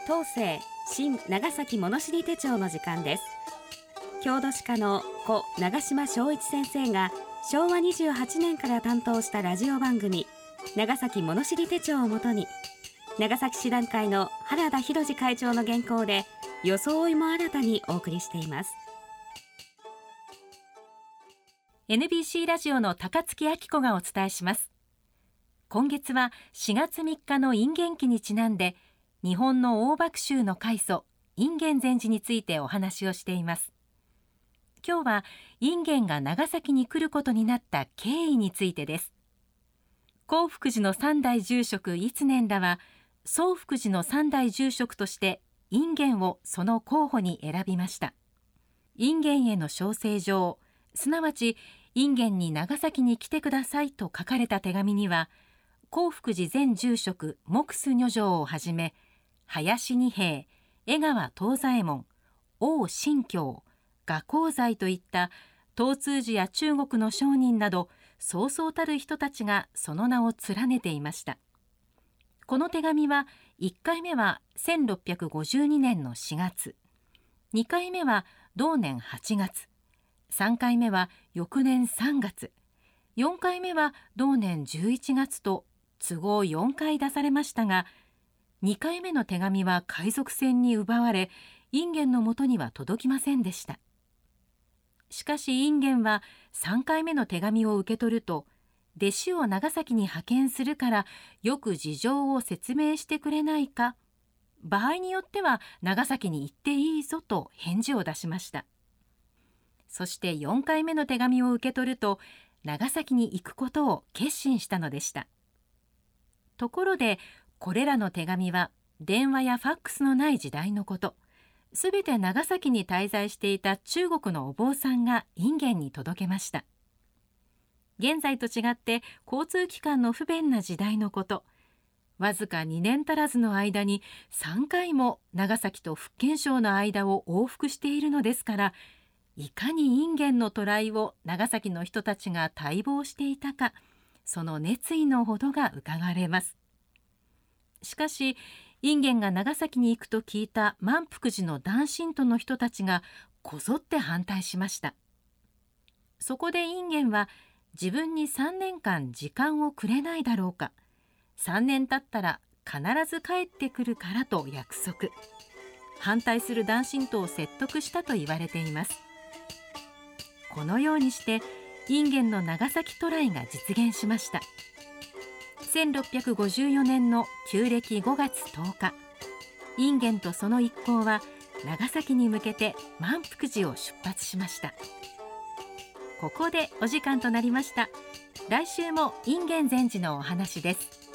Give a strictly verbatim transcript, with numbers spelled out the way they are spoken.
東西新長崎物知り手帳の時間です。郷土史家の故長島昭一先生がしょうわにじゅうはちねんから担当したラジオ番組長崎物知り手帳をもとに、長崎市団会の原田博会長の原稿で装いも新たにお送りしています。 エヌビーシー ラジオの高槻明子がお伝えします。今月はしがつみっかの隠元期にちなんで、日本の大幕州の開祖隠元禅師についてお話をしています。今日は隠元が長崎に来ることになった経緯についてです。興福寺の三代住職一年らは、宗福寺の三代住職として隠元をその候補に選びました。隠元への招請状、すなわち隠元に長崎に来てくださいと書かれた手紙には、興福寺前住職木須女城をはじめ、林二平、江川東左衛門、王神教、画光財といった東通寺や中国の商人など、そうそうたる人たちがその名を連ねていました。この手紙はいっかいめはせんろっぴゃくごじゅうにねんのしがつ、にかいめは同年はちがつ、さんかいめは翌年さんがつ、よんかいめは同年じゅういちがつと都合よんかい出されましたが、にかいめの手紙は海賊船に奪われ、隠元のもとには届きませんでした。しかし隠元はさんかいめの手紙を受け取ると、弟子を長崎に派遣するからよく事情を説明してくれないか、場合によっては長崎に行っていいぞと返事を出しました。そしてよんかいめの手紙を受け取ると、長崎に行くことを決心したのでした。ところでこれらの手紙は電話やファックスのない時代のこと。すべて長崎に滞在していた中国のお坊さんが隠元に届けました。現在と違って交通機関の不便な時代のこと。わずかにねん足らずの間にさんかいも長崎と福建省の間を往復しているのですから、いかに隠元の渡来を長崎の人たちが待望していたか、その熱意のほどがうかがわれます。しかし隠元が長崎に行くと聞いた満福寺の男信徒の人たちがこぞって反対しました。そこで隠元は自分にさんねんかん時間をくれないだろうか、さんねん経ったら必ず帰ってくるからと約束。反対する男信徒を説得したと言われています。このようにして隠元の長崎渡来が実現しました。せんろっぴゃくごじゅうよねんの旧暦ごがつとおか、隠元とその一行は長崎に向けて満福寺を出発しました。ここでお時間となりました。来週も隠元禅師のお話です。